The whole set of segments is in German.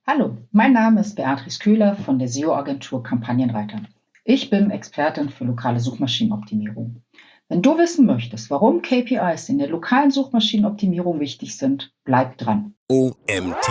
Hallo, mein Name ist Beatrice Köhler von der SEO-Agentur Kampagnenreiter. Ich bin Expertin für lokale Suchmaschinenoptimierung. Wenn du wissen möchtest, warum KPIs in der lokalen Suchmaschinenoptimierung wichtig sind, bleib dran. OMT.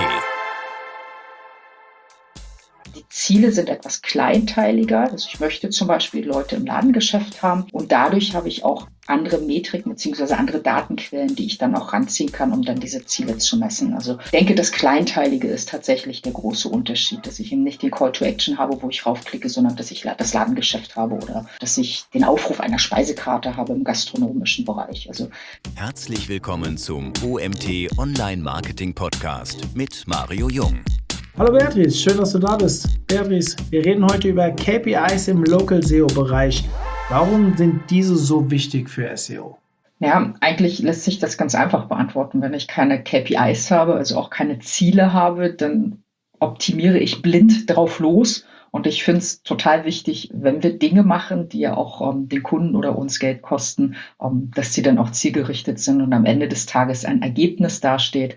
Die Ziele sind etwas kleinteiliger. Also ich möchte zum Beispiel Leute im Ladengeschäft haben und dadurch habe ich auch andere Metriken bzw. andere Datenquellen, die ich dann auch ranziehen kann, um dann diese Ziele zu messen. Also ich denke, das Kleinteilige ist tatsächlich der große Unterschied, dass ich eben nicht den Call to Action habe, wo ich raufklicke, sondern dass ich das Ladengeschäft habe oder dass ich den Aufruf einer Speisekarte habe im gastronomischen Bereich. Also Herzlich willkommen zum OMT Online Marketing Podcast mit Mario Jung. Hallo Beatrice, schön, dass du da bist. Beatrice, wir reden heute über KPIs im Local SEO-Bereich. Warum sind diese so wichtig für SEO? Ja, eigentlich lässt sich das ganz einfach beantworten. Wenn ich keine KPIs habe, also auch keine Ziele habe, dann optimiere ich blind drauf los. Und ich finde es total wichtig, wenn wir Dinge machen, die ja auch den Kunden oder uns Geld kosten, dass sie dann auch zielgerichtet sind und am Ende des Tages ein Ergebnis dasteht,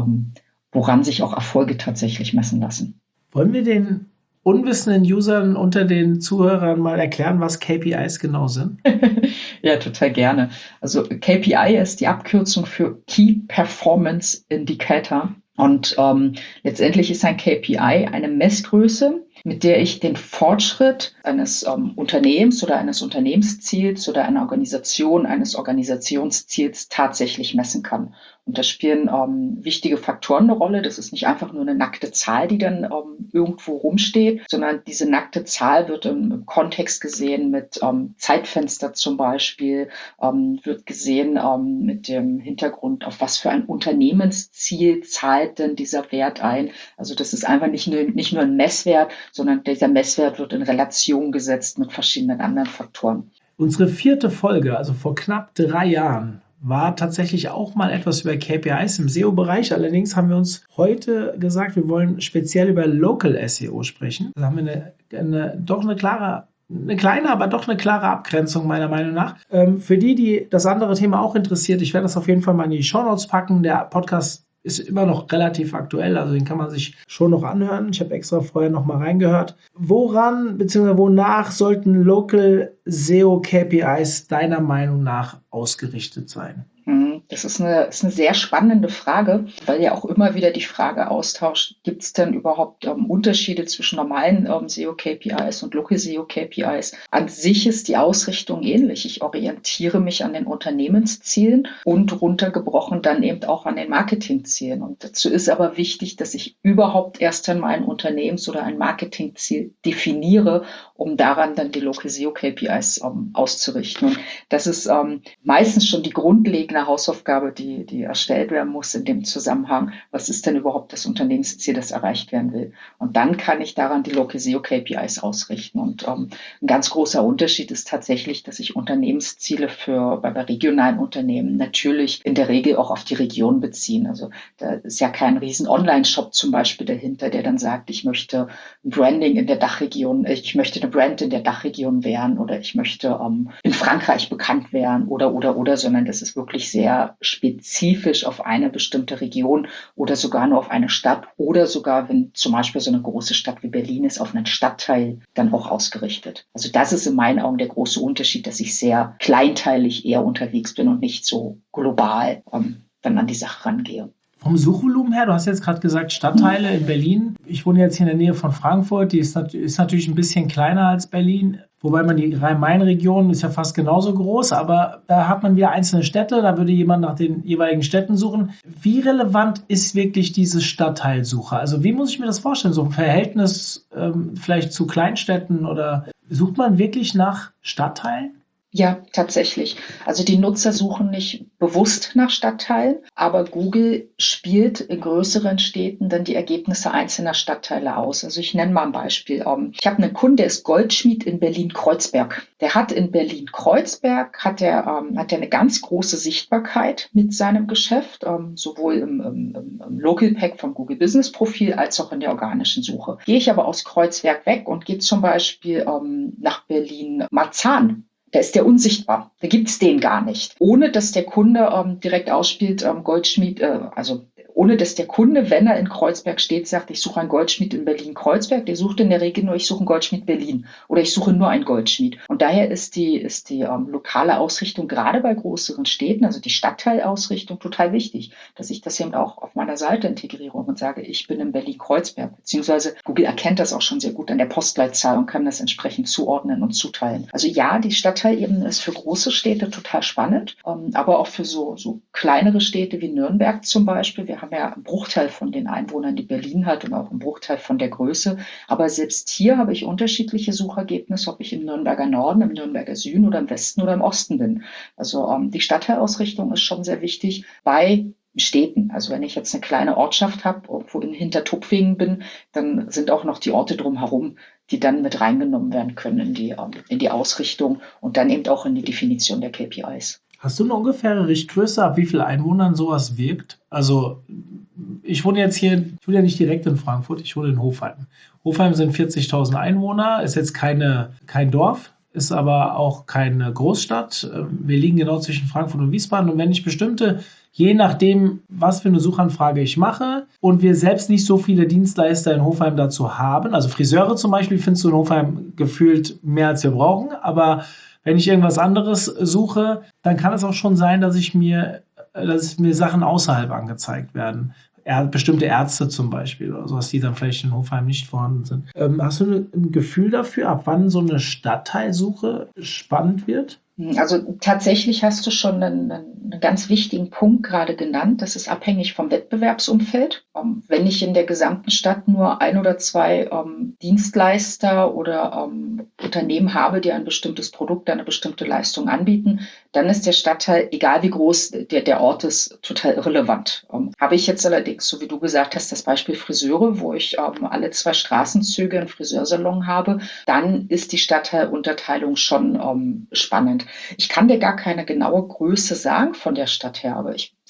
woran sich auch Erfolge tatsächlich messen lassen. Wollen wir den unwissenden Usern unter den Zuhörern mal erklären, was KPIs genau sind? Ja, total gerne. Also KPI ist die Abkürzung für Key Performance Indicator. Und letztendlich ist ein KPI eine Messgröße, mit der ich den Fortschritt eines Unternehmens oder eines Unternehmensziels oder einer Organisation, eines Organisationsziels tatsächlich messen kann. Und da spielen wichtige Faktoren eine Rolle. Das ist nicht einfach nur eine nackte Zahl, die dann irgendwo rumsteht, sondern diese nackte Zahl wird im Kontext gesehen mit Zeitfenster zum Beispiel, wird gesehen mit dem Hintergrund, auf was für ein Unternehmensziel zahlt denn dieser Wert ein. Also das ist einfach nicht nur ein Messwert, sondern dieser Messwert wird in Relation gesetzt mit verschiedenen anderen Faktoren. Unsere 4. Folge, also vor knapp 3 Jahren, war tatsächlich auch mal etwas über KPIs im SEO-Bereich. Allerdings haben wir uns heute gesagt, wir wollen speziell über Local SEO sprechen. Da haben wir eine kleine, aber doch eine klare Abgrenzung meiner Meinung nach. Für die das andere Thema auch interessiert, ich werde das auf jeden Fall mal in die Shownotes packen. Der Podcast ist immer noch relativ aktuell, also den kann man sich schon noch anhören. Ich habe extra vorher noch mal reingehört. Woran bzw. wonach sollten Local SEO KPIs deiner Meinung nach ausgerichtet sein? Das ist eine sehr spannende Frage, weil ja auch immer wieder die Frage austauscht, gibt es denn überhaupt Unterschiede zwischen normalen SEO-KPIs und Local SEO-KPIs? An sich ist die Ausrichtung ähnlich. Ich orientiere mich an den Unternehmenszielen und runtergebrochen dann eben auch an den Marketingzielen. Und dazu ist aber wichtig, dass ich überhaupt erst einmal ein Unternehmens- oder ein Marketingziel definiere, um daran dann die Local SEO-KPIs auszurichten. Und das ist meistens schon die grundlegende Hausaufgabe, die erstellt werden muss in dem Zusammenhang. Was ist denn überhaupt das Unternehmensziel, das erreicht werden will? Und dann kann ich daran die Local SEO KPIs ausrichten. Und ein ganz großer Unterschied ist tatsächlich, dass ich Unternehmensziele bei regionalen Unternehmen natürlich in der Regel auch auf die Region beziehen. Also da ist ja kein riesen Online-Shop zum Beispiel dahinter, der dann sagt, ich möchte ein Branding in der Dachregion, ich möchte eine Brand in der Dachregion werden oder ich möchte in Frankreich bekannt werden oder, sondern das ist wirklich sehr spezifisch auf eine bestimmte Region oder sogar nur auf eine Stadt oder sogar, wenn zum Beispiel so eine große Stadt wie Berlin ist, auf einen Stadtteil dann auch ausgerichtet. Also das ist in meinen Augen der große Unterschied, dass ich sehr kleinteilig eher unterwegs bin und nicht so global dann an die Sache rangehe. Vom Suchvolumen her, du hast jetzt gerade gesagt Stadtteile in Berlin. Ich wohne jetzt hier in der Nähe von Frankfurt, die ist natürlich ein bisschen kleiner als Berlin, wobei man die Rhein-Main-Region ist ja fast genauso groß, aber da hat man wieder einzelne Städte, da würde jemand nach den jeweiligen Städten suchen. Wie relevant ist wirklich diese Stadtteilsuche? Also wie muss ich mir das vorstellen? So ein Verhältnis vielleicht zu Kleinstädten oder sucht man wirklich nach Stadtteilen? Ja, tatsächlich. Also die Nutzer suchen nicht bewusst nach Stadtteilen, aber Google spielt in größeren Städten dann die Ergebnisse einzelner Stadtteile aus. Also ich nenne mal ein Beispiel. Ich habe einen Kunden, der ist Goldschmied in Berlin-Kreuzberg. Der hat in Berlin-Kreuzberg hat er eine ganz große Sichtbarkeit mit seinem Geschäft, sowohl im Local Pack vom Google Business Profil als auch in der organischen Suche. Gehe ich aber aus Kreuzberg weg und gehe zum Beispiel nach Berlin-Marzahn. Da ist der unsichtbar. Da gibt's den gar nicht. Ohne dass der Kunde direkt ausspielt, Goldschmied, also ohne dass der Kunde, wenn er in Kreuzberg steht, sagt, ich suche einen Goldschmied in Berlin-Kreuzberg, der sucht in der Regel nur, ich suche einen Goldschmied Berlin oder ich suche nur einen Goldschmied. Und daher ist die lokale Ausrichtung gerade bei größeren Städten, also die Stadtteilausrichtung, total wichtig, dass ich das eben auch auf meiner Seite integriere und sage, ich bin in Berlin-Kreuzberg, beziehungsweise Google erkennt das auch schon sehr gut an der Postleitzahl und kann das entsprechend zuordnen und zuteilen. Also ja, die Stadtteilebene ist für große Städte total spannend, aber auch für so kleinere Städte wie Nürnberg zum Beispiel. Wir haben ja einen Bruchteil von den Einwohnern, die Berlin hat und auch einen Bruchteil von der Größe. Aber selbst hier habe ich unterschiedliche Suchergebnisse, ob ich im Nürnberger Norden, im Nürnberger Süden oder im Westen oder im Osten bin. Also die Stadtteilausrichtung ist schon sehr wichtig bei Städten. Also wenn ich jetzt eine kleine Ortschaft habe, irgendwo in Hintertupfingen bin, dann sind auch noch die Orte drumherum, die dann mit reingenommen werden können in die Ausrichtung und dann eben auch in die Definition der KPIs. Hast du eine ungefähre Richtgröße, ab wie viel Einwohnern sowas wirkt? Also ich wohne jetzt hier, ich wohne ja nicht direkt in Frankfurt, ich wohne in Hofheim. Hofheim sind 40.000 Einwohner, ist jetzt kein Dorf, ist aber auch keine Großstadt. Wir liegen genau zwischen Frankfurt und Wiesbaden und wenn ich je nachdem, was für eine Suchanfrage ich mache und wir selbst nicht so viele Dienstleister in Hofheim dazu haben, also Friseure zum Beispiel findest du in Hofheim gefühlt mehr als wir brauchen, aber wenn ich irgendwas anderes suche, dann kann es auch schon sein, dass mir Sachen außerhalb angezeigt werden. Bestimmte Ärzte zum Beispiel oder sowas, die dann vielleicht in Hofheim nicht vorhanden sind. Hast du ein Gefühl dafür, ab wann so eine Stadtteilsuche spannend wird? Also tatsächlich hast du schon einen ganz wichtigen Punkt gerade genannt. Das ist abhängig vom Wettbewerbsumfeld. Wenn ich in der gesamten Stadt nur ein oder zwei Dienstleister oder Unternehmen habe, die ein bestimmtes Produkt, eine bestimmte Leistung anbieten, dann ist der Stadtteil, egal wie groß der Ort ist, total irrelevant. Habe ich jetzt allerdings, so wie du gesagt hast, das Beispiel Friseure, wo ich alle 2 Straßenzüge einen Friseursalon habe, dann ist die Stadtteilunterteilung schon spannend. Ich kann dir gar keine genaue Größe sagen von der Stadt her, aber es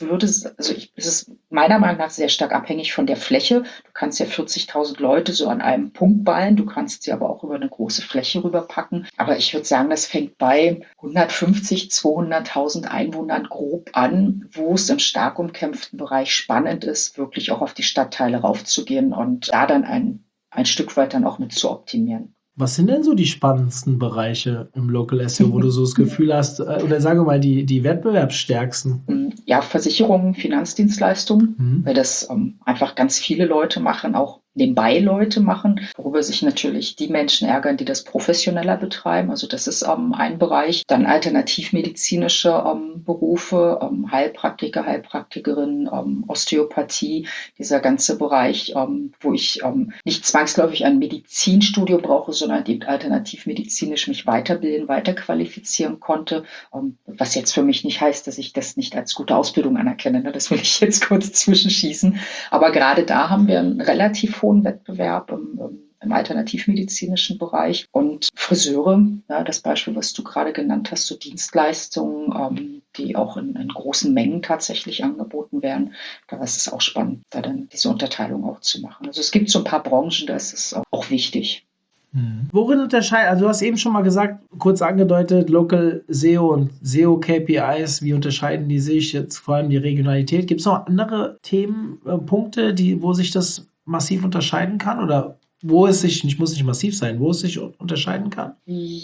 ist meiner Meinung nach sehr stark abhängig von der Fläche. Du kannst ja 40.000 Leute so an einem Punkt ballen, du kannst sie aber auch über eine große Fläche rüberpacken. Aber ich würde sagen, das fängt bei 150, 200.000 Einwohnern grob an, wo es im stark umkämpften Bereich spannend ist, wirklich auch auf die Stadtteile raufzugehen und da dann ein Stück weit dann auch mit zu optimieren. Was sind denn so die spannendsten Bereiche im Local SEO, wo du so das Gefühl hast, oder sagen wir mal die wettbewerbsstärksten? Ja, Versicherungen, Finanzdienstleistungen, weil das einfach ganz viele Leute machen, auch nebenbei Leute machen, worüber sich natürlich die Menschen ärgern, die das professioneller betreiben. Also das ist ein Bereich. Dann alternativmedizinische Berufe, Heilpraktiker, Heilpraktikerinnen, Osteopathie, dieser ganze Bereich, wo ich nicht zwangsläufig ein Medizinstudium brauche, sondern eben alternativmedizinisch mich weiterbilden, weiterqualifizieren konnte, was jetzt für mich nicht heißt, dass ich das nicht als gute Ausbildung anerkenne. Ne? Das will ich jetzt kurz zwischenschießen. Aber gerade da haben wir einen relativ hohen Wettbewerb im alternativmedizinischen Bereich. Und Friseure, ja, das Beispiel, was du gerade genannt hast, so Dienstleistungen, die auch in großen Mengen tatsächlich angeboten werden, da ist es auch spannend, da dann diese Unterteilung auch zu machen. Also es gibt so ein paar Branchen, da ist es auch wichtig. Worin unterscheiden, also du hast eben schon mal gesagt, kurz angedeutet, Local SEO und SEO KPIs, wie unterscheiden die sich, jetzt vor allem die Regionalität? Gibt es noch andere Themenpunkte, wo sich das massiv unterscheiden kann oder wo es sich, muss nicht massiv sein, wo es sich unterscheiden kann?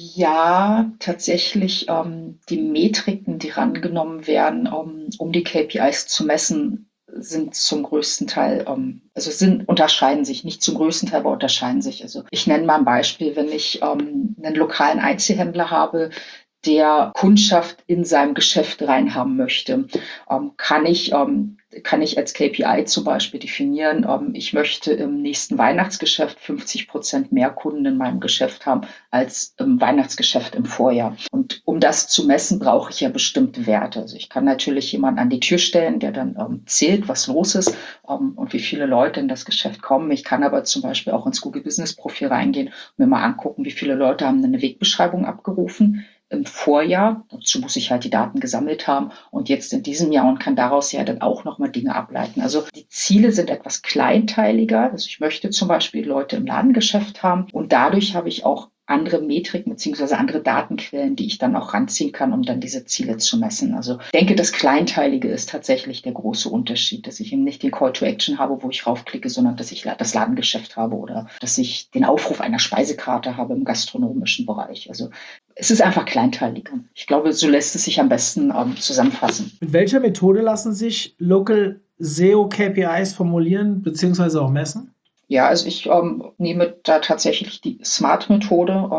Ja, tatsächlich die Metriken, die rangenommen werden, um die KPIs zu messen, sind zum größten Teil, unterscheiden sich, nicht zum größten Teil, aber unterscheiden sich. Also ich nenne mal ein Beispiel, wenn ich einen lokalen Einzelhändler habe, der Kundschaft in seinem Geschäft reinhaben möchte, kann ich als KPI zum Beispiel definieren, ich möchte im nächsten Weihnachtsgeschäft 50% mehr Kunden in meinem Geschäft haben als im Weihnachtsgeschäft im Vorjahr. Und um das zu messen, brauche ich ja bestimmte Werte. Also ich kann natürlich jemanden an die Tür stellen, der dann zählt, was los ist und wie viele Leute in das Geschäft kommen. Ich kann aber zum Beispiel auch ins Google Business Profil reingehen und mir mal angucken, wie viele Leute haben eine Wegbeschreibung abgerufen im Vorjahr. Dazu muss ich halt die Daten gesammelt haben und jetzt in diesem Jahr und kann daraus ja dann auch nochmal Dinge ableiten. Also die Ziele sind etwas kleinteiliger. Also ich möchte zum Beispiel Leute im Ladengeschäft haben und dadurch habe ich auch andere Metriken bzw. andere Datenquellen, die ich dann auch ranziehen kann, um dann diese Ziele zu messen. Also ich denke, das Kleinteilige ist tatsächlich der große Unterschied, dass ich eben nicht den Call to Action habe, wo ich raufklicke, sondern dass ich das Ladengeschäft habe oder dass ich den Aufruf einer Speisekarte habe im gastronomischen Bereich. Also es ist einfach kleinteiliger. Ich glaube, so lässt es sich am besten zusammenfassen. Mit welcher Methode lassen sich Local SEO KPIs formulieren bzw. auch messen? Ja, also ich nehme da tatsächlich die Smart-Methode.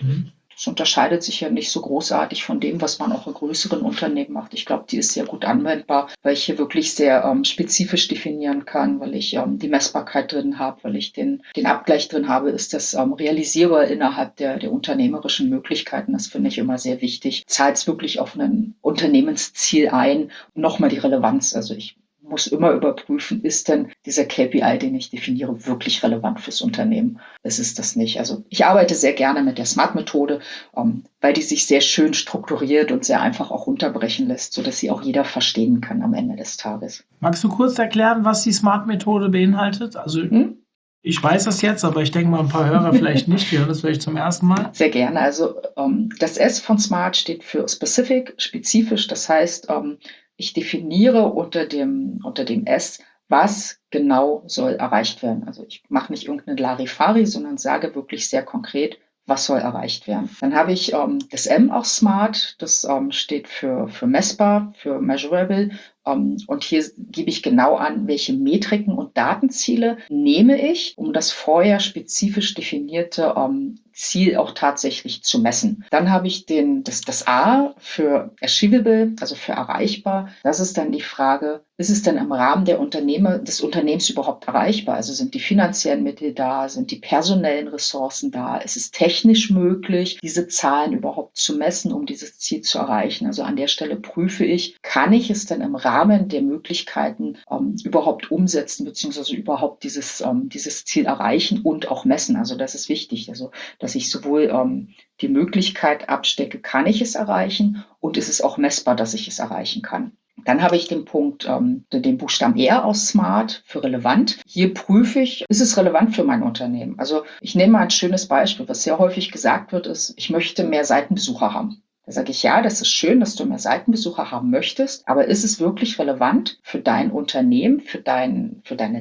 Das unterscheidet sich ja nicht so großartig von dem, was man auch in größeren Unternehmen macht. Ich glaube, die ist sehr gut anwendbar, weil ich hier wirklich sehr spezifisch definieren kann, weil ich die Messbarkeit drin habe, weil ich den Abgleich drin habe, ist das realisierbar innerhalb der unternehmerischen Möglichkeiten. Das finde ich immer sehr wichtig. Zahlt es wirklich auf ein Unternehmensziel ein? Nochmal die Relevanz. Also ich muss immer überprüfen, ist denn dieser KPI, den ich definiere, wirklich relevant fürs Unternehmen? Es ist das nicht. Also ich arbeite sehr gerne mit der Smart-Methode, weil die sich sehr schön strukturiert und sehr einfach auch runterbrechen lässt, sodass sie auch jeder verstehen kann am Ende des Tages. Magst du kurz erklären, was die Smart-Methode beinhaltet? Also ich weiß das jetzt, aber ich denke mal, ein paar Hörer vielleicht nicht. Wir hören das vielleicht zum ersten Mal. Sehr gerne. Also das S von Smart steht für Specific, spezifisch. Das heißt, ich definiere unter dem S, was genau soll erreicht werden. Also ich mache nicht irgendeine Larifari, sondern sage wirklich sehr konkret, was soll erreicht werden. Dann habe ich das M auch Smart, das steht für messbar, für measurable. Und hier gebe ich genau an, welche Metriken und Datenziele nehme ich, um das vorher spezifisch definierte Ziel auch tatsächlich zu messen. Dann habe ich das A für achievable, also für erreichbar. Das ist dann die Frage, ist es denn im Rahmen des Unternehmens überhaupt erreichbar? Also sind die finanziellen Mittel da, sind die personellen Ressourcen da? Ist es technisch möglich, diese Zahlen überhaupt zu messen, um dieses Ziel zu erreichen? Also an der Stelle prüfe ich, kann ich es denn im Rahmen der Möglichkeiten überhaupt umsetzen, beziehungsweise überhaupt dieses Ziel erreichen und auch messen? Also das ist wichtig. Also dass ich sowohl die Möglichkeit abstecke, kann ich es erreichen, und ist es auch messbar, dass ich es erreichen kann. Dann habe ich den Punkt, den Buchstaben R aus Smart für relevant. Hier prüfe ich, ist es relevant für mein Unternehmen? Also ich nehme mal ein schönes Beispiel, was sehr häufig gesagt wird, ist, ich möchte mehr Seitenbesucher haben. Da sage ich, ja, das ist schön, dass du mehr Seitenbesucher haben möchtest, aber ist es wirklich relevant für dein Unternehmen, für deine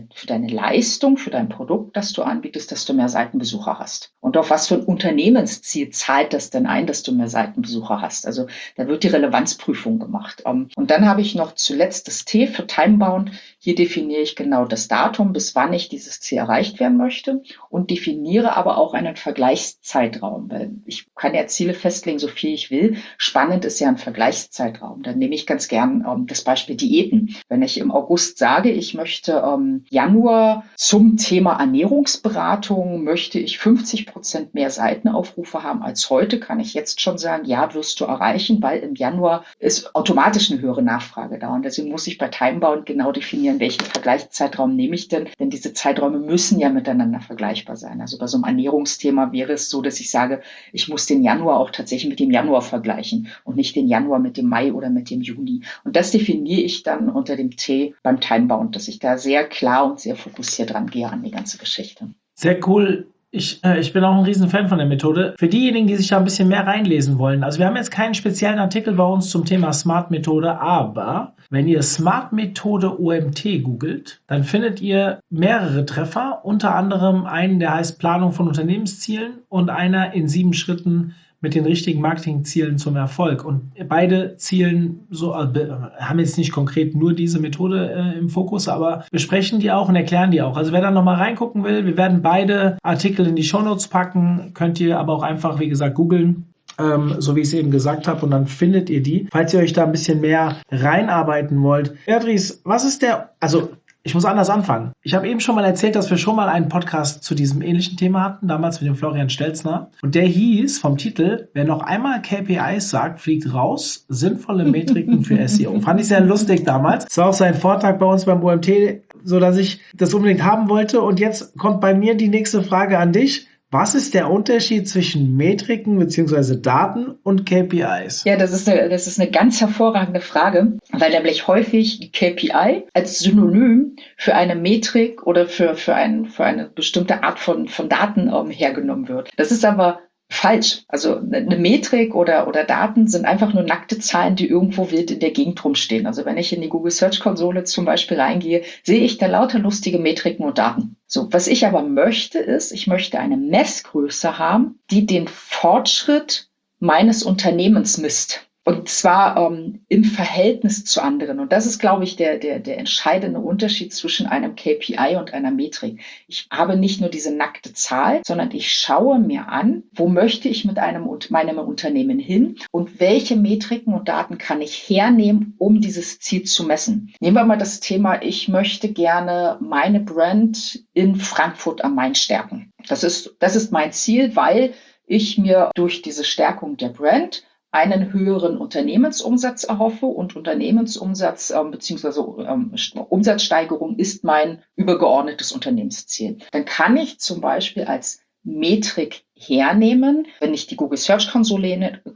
Leistung, für dein Produkt, das du anbietest, dass du mehr Seitenbesucher hast? Und auf was für ein Unternehmensziel zahlt das denn ein, dass du mehr Seitenbesucher hast? Also da wird die Relevanzprüfung gemacht. Und dann habe ich noch zuletzt das T für Timebound. Hier definiere ich genau das Datum, bis wann ich dieses Ziel erreicht werden möchte, und definiere aber auch einen Vergleichszeitraum, weil ich kann ja Ziele festlegen, so viel ich will. Spannend ist ja ein Vergleichszeitraum. Dann nehme ich ganz gern das Beispiel Diäten. Wenn ich im August sage, ich möchte Januar zum Thema Ernährungsberatung, möchte ich 50% mehr Seitenaufrufe haben als heute, kann ich jetzt schon sagen, ja, wirst du erreichen, weil im Januar ist automatisch eine höhere Nachfrage da. Und deswegen muss ich bei Timebound genau definieren, welchen Vergleichszeitraum nehme ich denn diese Zeiträume müssen ja miteinander vergleichbar sein. Also bei so einem Ernährungsthema wäre es so, dass ich sage, ich muss den Januar auch tatsächlich mit dem Januar vergleichen und nicht den Januar mit dem Mai oder mit dem Juni. Und das definiere ich dann unter dem T beim Timebound, dass ich da sehr klar und sehr fokussiert rangehe an die ganze Geschichte. Sehr cool. Ich bin auch ein Riesenfan von der Methode. Für diejenigen, die sich da ein bisschen mehr reinlesen wollen, also wir haben jetzt keinen speziellen Artikel bei uns zum Thema Smart-Methode, aber wenn ihr Smart-Methode OMT googelt, dann findet ihr mehrere Treffer, unter anderem einen, der heißt Planung von Unternehmenszielen, und einer in 7 Schritten mit den richtigen Marketingzielen zum Erfolg. Und beide Zielen haben jetzt nicht konkret nur diese Methode im Fokus, aber besprechen die auch und erklären die auch. Also wer da nochmal reingucken will, wir werden beide Artikel in die Shownotes packen, könnt ihr aber auch einfach, wie gesagt, googeln, so wie ich es eben gesagt habe, und dann findet ihr die. Falls ihr euch da ein bisschen mehr reinarbeiten wollt. Beatrice, was ist ich muss anders anfangen. Ich habe eben schon mal erzählt, dass wir schon mal einen Podcast zu diesem ähnlichen Thema hatten, damals mit dem Florian Stelzner. Und der hieß vom Titel, wer noch einmal KPIs sagt, fliegt raus, sinnvolle Metriken für SEO. Fand ich sehr lustig damals. Das war auch sein Vortrag bei uns beim OMT, so dass ich das unbedingt haben wollte. Und jetzt kommt bei mir die nächste Frage an dich. Was ist der Unterschied zwischen Metriken bzw. Daten und KPIs? Ja, das ist eine ganz hervorragende Frage, weil nämlich häufig die KPI als Synonym für eine Metrik oder für eine bestimmte Art von Daten hergenommen wird. Das ist aber falsch. Also eine Metrik oder Daten sind einfach nur nackte Zahlen, die irgendwo wild in der Gegend rumstehen. Also wenn ich in die Google Search Konsole zum Beispiel reingehe, sehe ich da lauter lustige Metriken und Daten. So, was ich aber möchte ist, ich möchte eine Messgröße haben, die den Fortschritt meines Unternehmens misst. Und zwar im Verhältnis zu anderen. Und das ist, glaube ich, der entscheidende Unterschied zwischen einem KPI und einer Metrik. Ich habe nicht nur diese nackte Zahl, sondern ich schaue mir an, wo möchte ich mit meinem Unternehmen hin und welche Metriken und Daten kann ich hernehmen, um dieses Ziel zu messen. Nehmen wir mal das Thema, ich möchte gerne meine Brand in Frankfurt am Main stärken. Das ist mein Ziel, weil ich mir durch diese Stärkung der Brand einen höheren Unternehmensumsatz erhoffe und Unternehmensumsatz bzw. Umsatzsteigerung ist mein übergeordnetes Unternehmensziel. Dann kann ich zum Beispiel als Metrik hernehmen, wenn ich die Google Search Konsole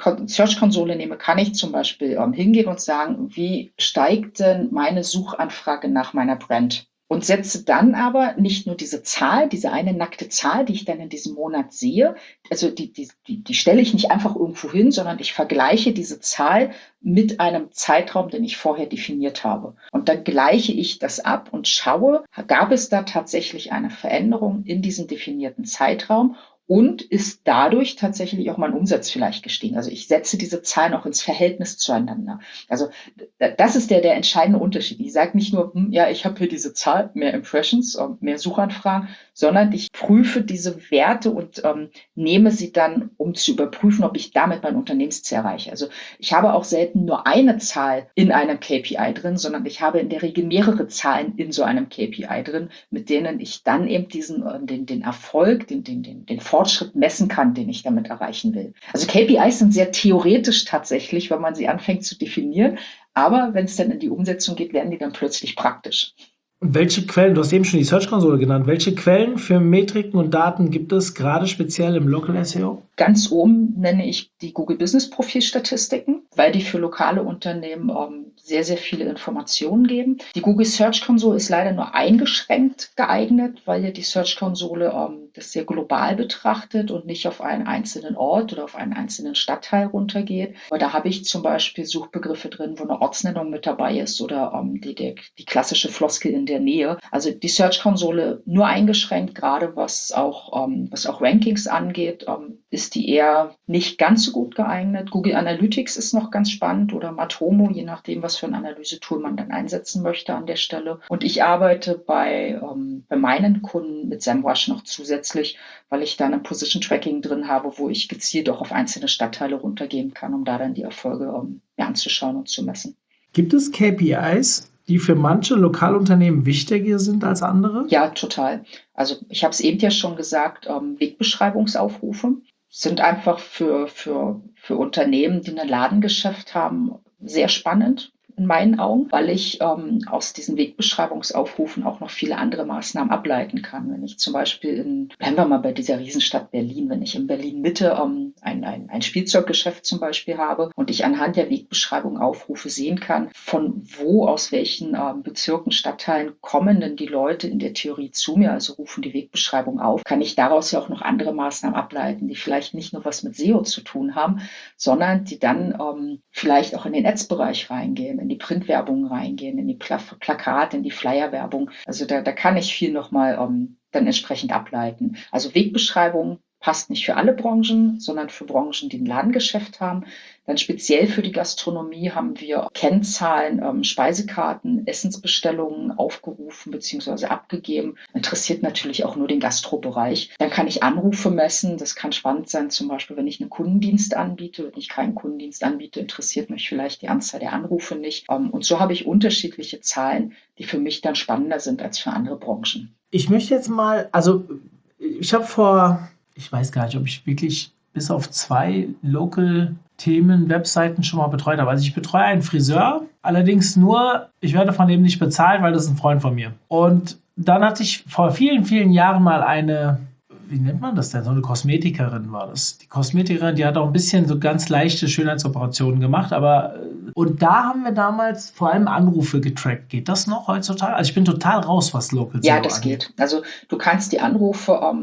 nehme, kann ich zum Beispiel hingehen und sagen, wie steigt denn meine Suchanfrage nach meiner Brand? Und setze dann aber nicht nur diese Zahl, diese eine nackte Zahl, die ich dann in diesem Monat sehe, also die stelle ich nicht einfach irgendwo hin, sondern ich vergleiche diese Zahl mit einem Zeitraum, den ich vorher definiert habe. Und dann gleiche ich das ab und schaue, gab es da tatsächlich eine Veränderung in diesem definierten Zeitraum? Und ist dadurch tatsächlich auch mein Umsatz vielleicht gestiegen. Also ich setze diese Zahlen auch ins Verhältnis zueinander. Also das ist der entscheidende Unterschied. Ich sage nicht nur, ja, ich habe hier diese Zahl, mehr Impressions, mehr Suchanfragen, sondern ich prüfe diese Werte und nehme sie dann, um zu überprüfen, ob ich damit mein Unternehmensziel erreiche. Also ich habe auch selten nur eine Zahl in einem KPI drin, sondern ich habe in der Regel mehrere Zahlen in so einem KPI drin, mit denen ich dann eben den Erfolg, den Fortschritt messen kann, den ich damit erreichen will. Also KPIs sind sehr theoretisch tatsächlich, wenn man sie anfängt zu definieren, aber wenn es dann in die Umsetzung geht, werden die dann plötzlich praktisch. Und welche Quellen, du hast eben schon die Search-Konsole genannt, welche Quellen für Metriken und Daten gibt es gerade speziell im Local SEO? Ganz oben nenne ich die Google Business Profil Statistiken, weil die für lokale Unternehmen sehr, sehr viele Informationen geben. Die Google Search Konsole ist leider nur eingeschränkt geeignet, weil ja die Search Konsole das sehr global betrachtet und nicht auf einen einzelnen Ort oder auf einen einzelnen Stadtteil runtergeht. Aber da habe ich zum Beispiel Suchbegriffe drin, wo eine Ortsnennung mit dabei ist oder die klassische Floskel in der Nähe. Also die Search Konsole nur eingeschränkt, gerade was auch Rankings angeht, ist die eher nicht ganz so gut geeignet. Google Analytics ist noch ganz spannend oder Matomo, je nachdem, was für ein Analysetool man dann einsetzen möchte an der Stelle. Und ich arbeite bei meinen Kunden mit SEMrush noch zusätzlich, weil ich dann ein Position Tracking drin habe, wo ich gezielt auch auf einzelne Stadtteile runtergehen kann, um da dann die Erfolge mir anzuschauen und zu messen. Gibt es KPIs, die für manche Lokalunternehmen wichtiger sind als andere? Ja, total. Also ich habe es eben ja schon gesagt, Wegbeschreibungsaufrufe sind einfach für Unternehmen, die ein Ladengeschäft haben, sehr spannend in meinen Augen, weil ich aus diesen Wegbeschreibungsaufrufen auch noch viele andere Maßnahmen ableiten kann. Wenn ich zum Beispiel bleiben wir mal bei dieser Riesenstadt Berlin, wenn ich in Berlin Mitte ein Spielzeuggeschäft zum Beispiel habe und ich anhand der Wegbeschreibung Aufrufe sehen kann, von wo, aus welchen Bezirken, Stadtteilen kommen denn die Leute in der Theorie zu mir, also rufen die Wegbeschreibung auf, kann ich daraus ja auch noch andere Maßnahmen ableiten, die vielleicht nicht nur was mit SEO zu tun haben, sondern die dann vielleicht auch in den Ads-Bereich reingehen, in die Printwerbung reingehen, in die Plakate, in die Flyerwerbung. Also da kann ich viel nochmal dann entsprechend ableiten. Also Wegbeschreibung passt nicht für alle Branchen, sondern für Branchen, die ein Ladengeschäft haben. Dann speziell für die Gastronomie haben wir Kennzahlen, Speisekarten, Essensbestellungen aufgerufen bzw. abgegeben. Interessiert natürlich auch nur den Gastrobereich. Dann kann ich Anrufe messen. Das kann spannend sein, zum Beispiel, wenn ich einen Kundendienst anbiete. Wenn ich keinen Kundendienst anbiete, interessiert mich vielleicht die Anzahl der Anrufe nicht. Und so habe ich unterschiedliche Zahlen, die für mich dann spannender sind als für andere Branchen. Ich möchte jetzt mal, ich weiß gar nicht, ob ich wirklich bis auf 2 Local-Themen-Webseiten schon mal betreut habe. Also ich betreue einen Friseur, allerdings nur, ich werde von dem nicht bezahlt, weil das ist ein Freund von mir. Und dann hatte ich vor vielen, vielen Jahren mal eine, wie nennt man das denn? So eine Kosmetikerin war das. Die Kosmetikerin, die hat auch ein bisschen so ganz leichte Schönheitsoperationen gemacht, und da haben wir damals vor allem Anrufe getrackt. Geht das noch heutzutage? Also ich bin total raus, was Local SEO Ja, das angeht. geht. Also du kannst die Anrufe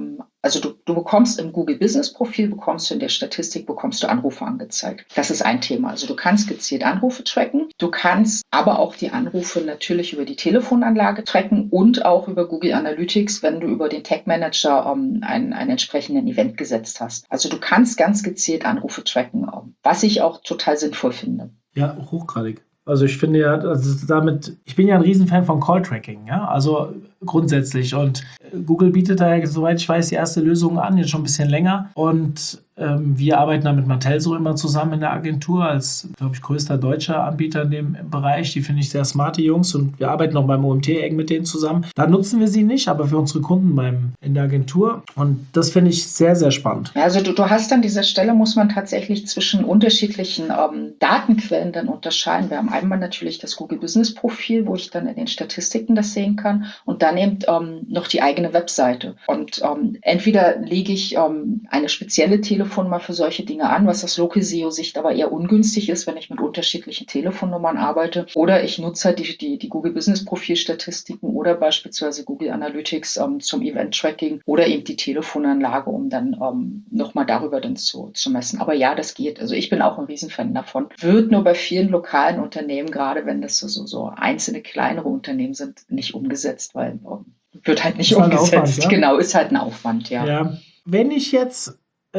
Also du bekommst im Google Business Profil, bekommst du in der Statistik, bekommst du Anrufe angezeigt. Das ist ein Thema. Also du kannst gezielt Anrufe tracken. Du kannst aber auch die Anrufe natürlich über die Telefonanlage tracken und auch über Google Analytics, wenn du über den Tag Manager einen entsprechenden Event gesetzt hast. Also du kannst ganz gezielt Anrufe tracken, was ich auch total sinnvoll finde. Ja, hochgradig. Also ich finde ja, ich bin ja ein Riesenfan von Call-Tracking, ja, also grundsätzlich. Und Google bietet da ja, soweit ich weiß, die erste Lösung an, jetzt schon ein bisschen länger. Und wir arbeiten da mit Martelso immer zusammen in der Agentur als, glaube ich, größter deutscher Anbieter in dem Bereich. Die finde ich sehr smart, die Jungs. Und wir arbeiten auch beim OMT eng mit denen zusammen. Da nutzen wir sie nicht, aber für unsere Kunden in der Agentur. Und das finde ich sehr, sehr spannend. Also du hast an dieser Stelle, muss man tatsächlich zwischen unterschiedlichen Datenquellen dann unterscheiden. Wir haben einmal natürlich das Google Business Profil, wo ich dann in den Statistiken das sehen kann. Und dann eben noch die eigene Webseite. Und entweder lege ich eine spezielle Telefonnummer für solche Dinge an, was aus Local SEO-Sicht aber eher ungünstig ist, wenn ich mit unterschiedlichen Telefonnummern arbeite. Oder ich nutze halt die Google Business Profil-Statistiken oder beispielsweise Google Analytics zum Event-Tracking oder eben die Telefonanlage, um dann nochmal darüber dann zu messen. Aber ja, das geht. Also ich bin auch ein Riesenfan davon. Wird nur bei vielen lokalen Unternehmen, gerade wenn das so einzelne kleinere Unternehmen sind, nicht umgesetzt, weil wird halt nicht umgesetzt. Aufwand, ja? Genau, ist halt ein Aufwand, ja. Ja. Wenn ich jetzt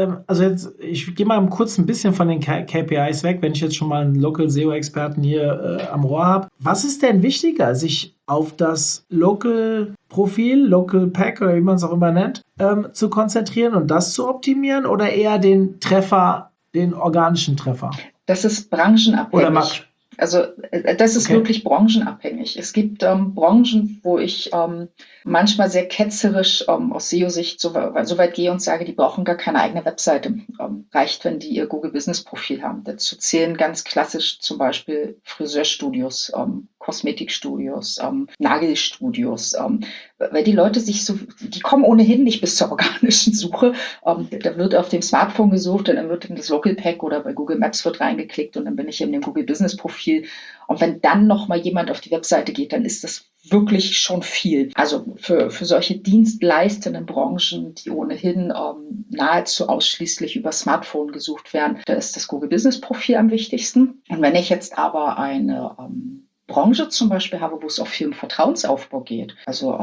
ich gehe mal kurz ein bisschen von den KPIs weg, wenn ich jetzt schon mal einen Local SEO-Experten hier am Rohr habe. Was ist denn wichtiger, sich auf das Local-Profil, Local-Pack oder wie man es auch immer nennt, zu konzentrieren und das zu optimieren oder eher den Treffer, den organischen Treffer? Das ist branchenabhängig. Also das ist wirklich branchenabhängig. Es gibt Branchen, wo ich manchmal sehr ketzerisch aus SEO-Sicht so weit gehe und sage, die brauchen gar keine eigene Webseite. Reicht, wenn die ihr Google Business Profil haben. Dazu zählen ganz klassisch zum Beispiel Friseurstudios, Kosmetikstudios, Nagelstudios, weil die Leute die kommen ohnehin nicht bis zur organischen Suche. Da wird auf dem Smartphone gesucht und dann wird in das Local Pack oder bei Google Maps wird reingeklickt und dann bin ich in dem Google Business Profil. Und wenn dann noch mal jemand auf die Webseite geht, dann ist das wirklich schon viel. Also für solche dienstleistenden Branchen, die ohnehin nahezu ausschließlich über Smartphone gesucht werden, da ist das Google Business Profil am wichtigsten. Und wenn ich jetzt aber eine Branche zum Beispiel habe, wo es auch viel um Vertrauensaufbau geht, also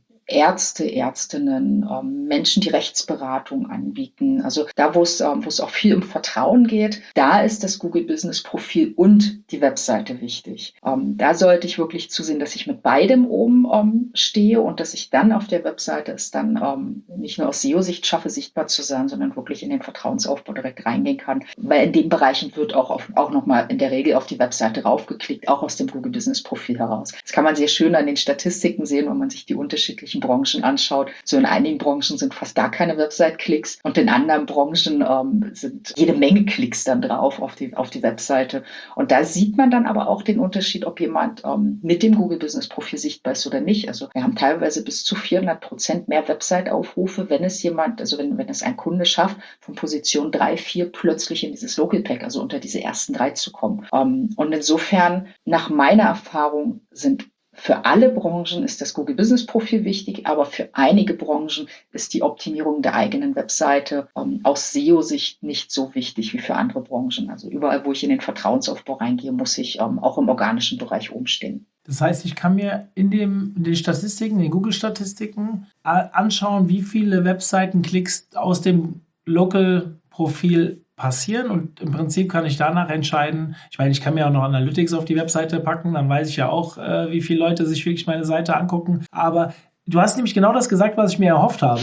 Ärzte, Ärztinnen, Menschen, die Rechtsberatung anbieten. Also da, wo es auch viel um Vertrauen geht, da ist das Google Business Profil und die Webseite wichtig. Da sollte ich wirklich zusehen, dass ich mit beidem oben stehe und dass ich dann auf der Webseite es dann nicht nur aus SEO-Sicht schaffe, sichtbar zu sein, sondern wirklich in den Vertrauensaufbau direkt reingehen kann. Weil in den Bereichen wird auch nochmal in der Regel auf die Webseite raufgeklickt, auch aus dem Google Business Profil heraus. Das kann man sehr schön an den Statistiken sehen, wenn man sich die unterschiedlichen Branchen anschaut. So in einigen Branchen sind fast gar keine Website-Klicks und in anderen Branchen sind jede Menge Klicks dann drauf auf die Webseite. Und da sieht man dann aber auch den Unterschied, ob jemand mit dem Google Business Profil sichtbar ist oder nicht. Also wir haben teilweise bis zu 400% mehr Website-Aufrufe, wenn es ein Kunde schafft, von Position 3, 4 plötzlich in dieses Local Pack, also unter diese ersten 3 zu kommen. Und insofern, nach meiner Erfahrung, für alle Branchen ist das Google Business Profil wichtig, aber für einige Branchen ist die Optimierung der eigenen Webseite aus SEO-Sicht nicht so wichtig wie für andere Branchen. Also überall, wo ich in den Vertrauensaufbau reingehe, muss ich auch im organischen Bereich umstehen. Das heißt, ich kann mir in den Statistiken, in den Google-Statistiken anschauen, wie viele Webseitenklicks aus dem Local-Profil passieren und im Prinzip kann ich danach entscheiden, ich kann mir auch noch Analytics auf die Webseite packen, dann weiß ich ja auch, wie viele Leute sich wirklich meine Seite angucken, aber du hast nämlich genau das gesagt, was ich mir erhofft habe,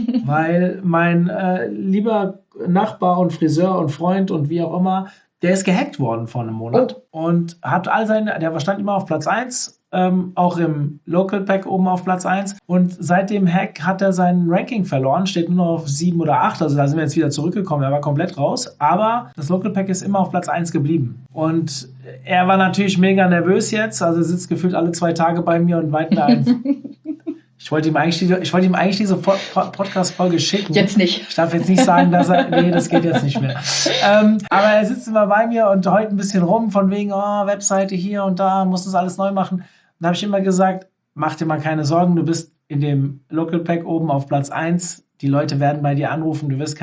weil mein lieber Nachbar und Friseur und Freund und wie auch immer, der ist gehackt worden vor einem Monat und hat der stand immer auf Platz 1, auch im Local Pack oben auf Platz 1 und seit dem Hack hat er sein Ranking verloren, steht nur noch auf 7 oder 8, also da sind wir jetzt wieder zurückgekommen, er war komplett raus, aber das Local Pack ist immer auf Platz 1 geblieben und er war natürlich mega nervös jetzt, also er sitzt gefühlt alle 2 Tage bei mir und weint mir ein. Ich wollte ihm eigentlich diese Podcast-Folge schicken. Jetzt nicht. Ich darf jetzt nicht sagen, das geht jetzt nicht mehr. Aber er sitzt immer bei mir und heult ein bisschen rum, von wegen, Webseite hier und da, muss das alles neu machen. Da habe ich immer gesagt, mach dir mal keine Sorgen, du bist in dem Local Pack oben auf Platz 1, Die Leute werden bei dir anrufen, du wirst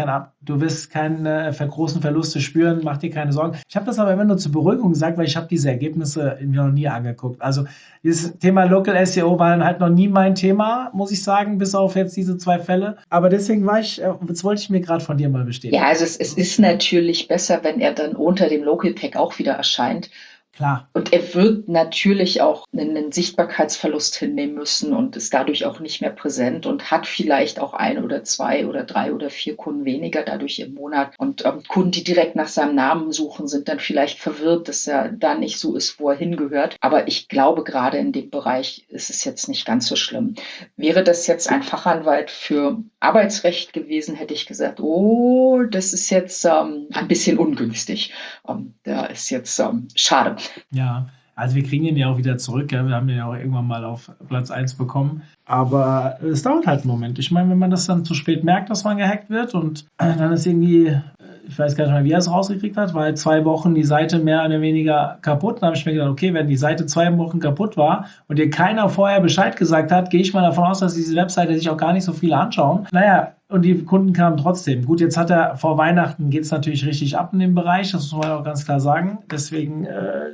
keine großen Verluste spüren, mach dir keine Sorgen. Ich habe das aber immer nur zur Beruhigung gesagt, weil ich habe diese Ergebnisse mir noch nie angeguckt. Also dieses Thema Local SEO war halt noch nie mein Thema, muss ich sagen, bis auf jetzt diese 2 Fälle. Aber deswegen jetzt wollte ich mir gerade von dir mal bestätigen. Ja, also es ist natürlich besser, wenn er dann unter dem Local Pack auch wieder erscheint. Klar. Und er wird natürlich auch einen Sichtbarkeitsverlust hinnehmen müssen und ist dadurch auch nicht mehr präsent und hat vielleicht auch 1 oder 2 oder 3 oder 4 Kunden weniger dadurch im Monat. Und Kunden, die direkt nach seinem Namen suchen, sind dann vielleicht verwirrt, dass er da nicht so ist, wo er hingehört. Aber ich glaube, gerade in dem Bereich ist es jetzt nicht ganz so schlimm. Wäre das jetzt ein Fachanwalt für Arbeitsrecht gewesen, hätte ich gesagt, oh, das ist jetzt ein bisschen ungünstig. Da ist jetzt schade. Ja, also wir kriegen ihn ja auch wieder zurück. Ja. Wir haben ihn ja auch irgendwann mal auf Platz 1 bekommen. Aber es dauert halt einen Moment. Ich meine, wenn man das dann zu spät merkt, dass man gehackt wird und dann ist irgendwie, ich weiß gar nicht mehr, wie er es rausgekriegt hat, weil 2 Wochen die Seite mehr oder weniger kaputt. Dann habe ich mir gedacht, okay, wenn die Seite 2 Wochen kaputt war und dir keiner vorher Bescheid gesagt hat, gehe ich mal davon aus, dass diese Webseite sich auch gar nicht so viele anschauen. Naja, und die Kunden kamen trotzdem. Gut, jetzt hat er vor Weihnachten geht es natürlich richtig ab in dem Bereich, das muss man auch ganz klar sagen. Deswegen,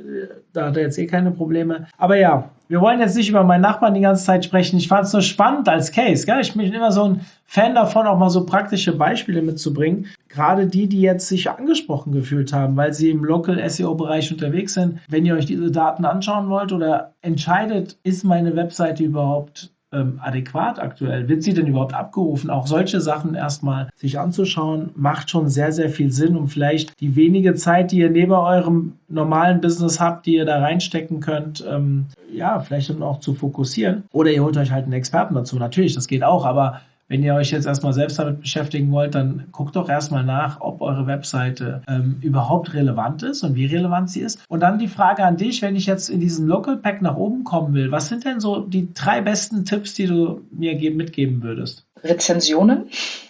da hat er jetzt keine Probleme. Aber ja, wir wollen jetzt nicht über meinen Nachbarn die ganze Zeit sprechen. Ich fand es so spannend als Case. Gell? Ich bin immer so ein Fan davon, auch mal so praktische Beispiele mitzubringen. Gerade die jetzt sich angesprochen gefühlt haben, weil sie im Local SEO-Bereich unterwegs sind. Wenn ihr euch diese Daten anschauen wollt oder entscheidet, ist meine Webseite überhaupt adäquat aktuell? Wird sie denn überhaupt abgerufen? Auch solche Sachen erstmal sich anzuschauen, macht schon sehr, sehr viel Sinn, um vielleicht die wenige Zeit, die ihr neben eurem normalen Business habt, die ihr da reinstecken könnt, vielleicht dann auch zu fokussieren. Oder ihr holt euch halt einen Experten dazu. Natürlich, das geht auch, aber wenn ihr euch jetzt erstmal selbst damit beschäftigen wollt, dann guckt doch erstmal nach, ob eure Webseite überhaupt relevant ist und wie relevant sie ist. Und dann die Frage an dich, wenn ich jetzt in diesen Local Pack nach oben kommen will, was sind denn so die 3 besten Tipps, die du mir mitgeben würdest? Rezensionen.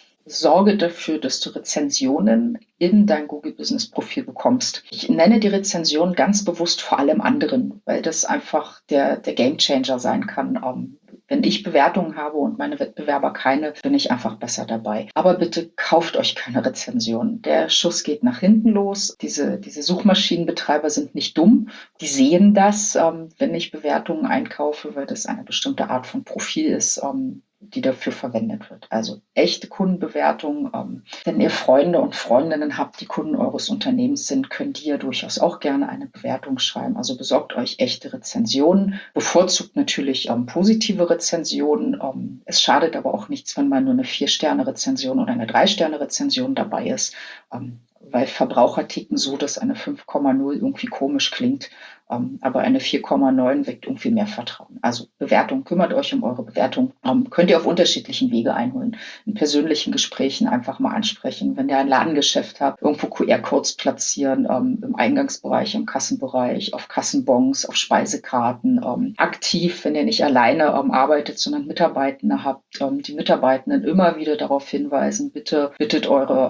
Sorge dafür, dass du Rezensionen in dein Google-Business-Profil bekommst. Ich nenne die Rezension ganz bewusst vor allem anderen, weil das einfach der Gamechanger sein kann. Wenn ich Bewertungen habe und meine Wettbewerber keine, bin ich einfach besser dabei. Aber bitte kauft euch keine Rezensionen. Der Schuss geht nach hinten los. Diese Suchmaschinenbetreiber sind nicht dumm. Die sehen das, wenn ich Bewertungen einkaufe, weil das eine bestimmte Art von Profil ist, die dafür verwendet wird. Also echte Kundenbewertungen. Wenn ihr Freunde und Freundinnen habt, die Kunden eures Unternehmens sind, könnt ihr durchaus auch gerne eine Bewertung schreiben. Also besorgt euch echte Rezensionen. Bevorzugt natürlich positive Rezensionen. Es schadet aber auch nichts, wenn mal nur eine 4-Sterne-Rezension oder eine 3-Sterne-Rezension dabei ist. Weil Verbraucher ticken so, dass eine 5,0 irgendwie komisch klingt. Aber eine 4,9 weckt irgendwie mehr Vertrauen. Also Bewertung, kümmert euch um eure Bewertung. Könnt ihr auf unterschiedlichen Wege einholen. In persönlichen Gesprächen einfach mal ansprechen. Wenn ihr ein Ladengeschäft habt, irgendwo QR-Codes platzieren, im Eingangsbereich, im Kassenbereich, auf Kassenbons, auf Speisekarten. Aktiv, wenn ihr nicht alleine arbeitet, sondern Mitarbeitende habt, die Mitarbeitenden immer wieder darauf hinweisen, bittet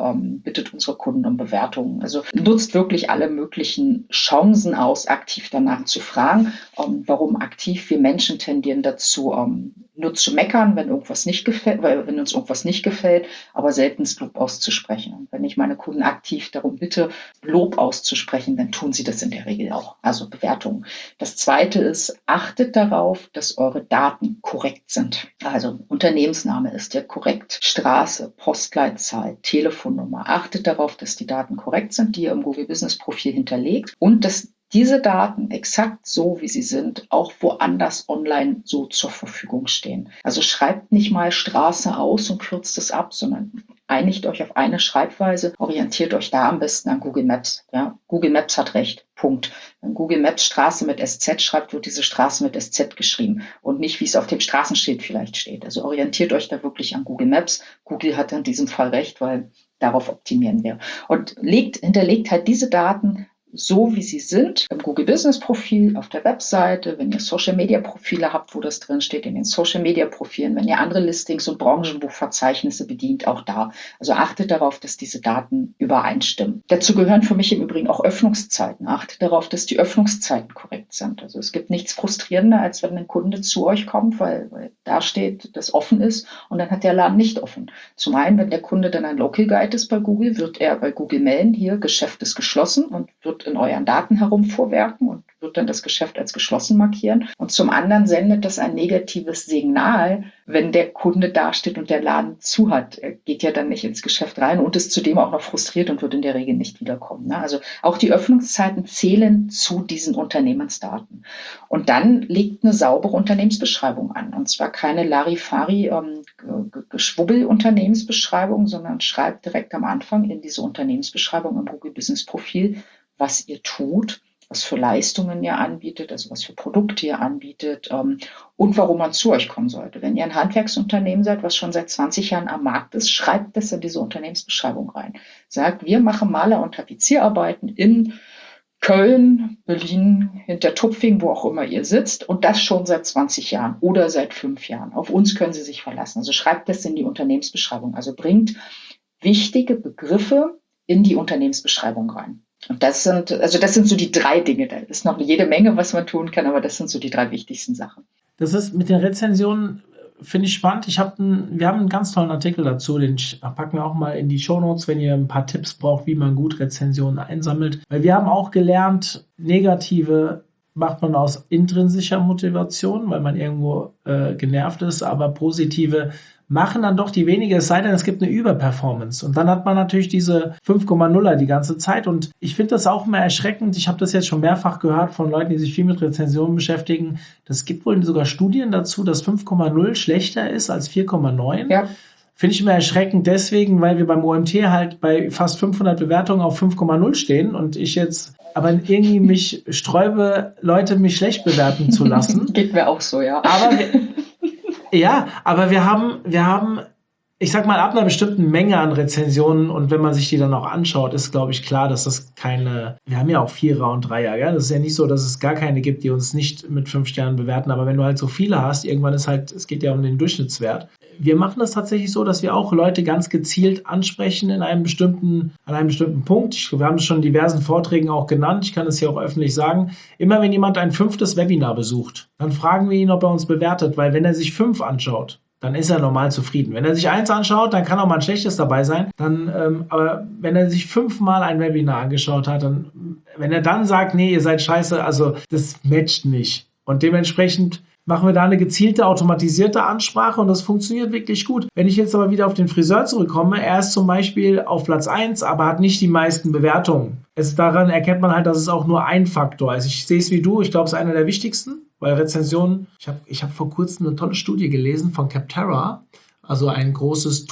unsere Kunden um Bewertungen. Also nutzt wirklich alle möglichen Chancen aus, aktiv danach zu fragen. Warum aktiv? Wir Menschen tendieren dazu, nur zu meckern, wenn uns irgendwas nicht gefällt, aber selten Lob auszusprechen. Und wenn ich meine Kunden aktiv darum bitte, Lob auszusprechen, dann tun sie das in der Regel auch. Also Bewertungen. Das Zweite ist, achtet darauf, dass eure Daten korrekt sind. Also Unternehmensname ist ja korrekt, Straße, Postleitzahl, Telefonnummer. Achtet darauf, dass die Daten korrekt sind, die ihr im Google Business Profil hinterlegt und dass diese Daten exakt so, wie sie sind, auch woanders online so zur Verfügung stehen. Also schreibt nicht mal Straße aus und kürzt es ab, sondern einigt euch auf eine Schreibweise, orientiert euch da am besten an Google Maps. Ja? Google Maps hat recht, Punkt. Wenn Google Maps Straße mit SZ schreibt, wird diese Straße mit SZ geschrieben und nicht, wie es auf dem Straßenschild vielleicht steht. Also orientiert euch da wirklich an Google Maps. Google hat in diesem Fall recht, weil darauf optimieren wir. Und hinterlegt halt diese Daten so wie sie sind, im Google Business Profil, auf der Webseite, wenn ihr Social Media Profile habt, wo das drin steht, in den Social Media Profilen, wenn ihr andere Listings und Branchenbuchverzeichnisse bedient, auch da. Also achtet darauf, dass diese Daten übereinstimmen. Dazu gehören für mich im Übrigen auch Öffnungszeiten. Achtet darauf, dass die Öffnungszeiten korrekt sind. Also es gibt nichts frustrierender, als wenn ein Kunde zu euch kommt, weil da steht, dass offen ist und dann hat der Laden nicht offen. Zum einen, wenn der Kunde dann ein Local Guide ist bei Google, wird er bei Google melden, hier Geschäft ist geschlossen und wird in euren Daten herumvorwerken und wird dann das Geschäft als geschlossen markieren. Und zum anderen sendet das ein negatives Signal, wenn der Kunde dasteht und der Laden zu hat. Er geht ja dann nicht ins Geschäft rein und ist zudem auch noch frustriert und wird in der Regel nicht wiederkommen. Also auch die Öffnungszeiten zählen zu diesen Unternehmensdaten. Und dann legt eine saubere Unternehmensbeschreibung an. Und zwar keine Larifari Geschwubbel-Unternehmensbeschreibung, sondern schreibt direkt am Anfang in diese Unternehmensbeschreibung im Google Business Profil, was ihr tut, was für Leistungen ihr anbietet, also was für Produkte ihr anbietet und warum man zu euch kommen sollte. Wenn ihr ein Handwerksunternehmen seid, was schon seit 20 Jahren am Markt ist, schreibt das in diese Unternehmensbeschreibung rein. Sagt, wir machen Maler- und Tapezierarbeiten in Köln, Berlin, Hintertupfing, wo auch immer ihr sitzt und das schon seit 20 Jahren oder seit 5 Jahren. Auf uns können Sie sich verlassen. Also schreibt das in die Unternehmensbeschreibung. Also bringt wichtige Begriffe in die Unternehmensbeschreibung rein. Und das sind so die 3 Dinge. Da ist noch jede Menge, was man tun kann, aber das sind so die 3 wichtigsten Sachen. Das ist mit den Rezensionen, finde ich spannend. Wir haben einen ganz tollen Artikel dazu, den packen wir auch mal in die Shownotes, wenn ihr ein paar Tipps braucht, wie man gut Rezensionen einsammelt. Weil wir haben auch gelernt, negative macht man aus intrinsischer Motivation, weil man irgendwo genervt ist, aber positive machen dann doch die weniger, es sei denn, es gibt eine Überperformance. Und dann hat man natürlich diese 5,0er die ganze Zeit. Und ich finde das auch immer erschreckend. Ich habe das jetzt schon mehrfach gehört von Leuten, die sich viel mit Rezensionen beschäftigen. Es gibt wohl sogar Studien dazu, dass 5,0 schlechter ist als 4,9. Ja. Finde ich immer erschreckend deswegen, weil wir beim OMT halt bei fast 500 Bewertungen auf 5,0 stehen und ich jetzt aber irgendwie mich sträube, Leute mich schlecht bewerten zu lassen. Geht mir auch so, ja. Aber wir haben, ich sag mal, ab einer bestimmten Menge an Rezensionen und wenn man sich die dann auch anschaut, ist, glaube ich, klar, dass das wir haben ja auch 4er und 3er, gell? Das ist ja nicht so, dass es gar keine gibt, die uns nicht mit 5 Sternen bewerten, aber wenn du halt so viele hast, irgendwann ist halt, es geht ja um den Durchschnittswert. Wir machen das tatsächlich so, dass wir auch Leute ganz gezielt ansprechen an einem bestimmten Punkt. Wir haben es schon in diversen Vorträgen auch genannt. Ich kann es hier auch öffentlich sagen. Immer wenn jemand ein 5. Webinar besucht, dann fragen wir ihn, ob er uns bewertet, weil wenn er sich 5 anschaut, dann ist er normal zufrieden. Wenn er sich 1 anschaut, dann kann auch mal ein schlechtes dabei sein. Aber wenn er sich 5-mal ein Webinar angeschaut hat, wenn er dann sagt, nee, ihr seid scheiße, also das matcht nicht. Und dementsprechend machen wir da eine gezielte, automatisierte Ansprache und das funktioniert wirklich gut. Wenn ich jetzt aber wieder auf den Friseur zurückkomme, er ist zum Beispiel auf Platz 1, aber hat nicht die meisten Bewertungen. Daran erkennt man halt, dass es auch nur ein Faktor ist. Ich sehe es wie du, ich glaube, es ist einer der wichtigsten, weil Rezensionen, ich hab vor kurzem eine tolle Studie gelesen von Capterra, also eine große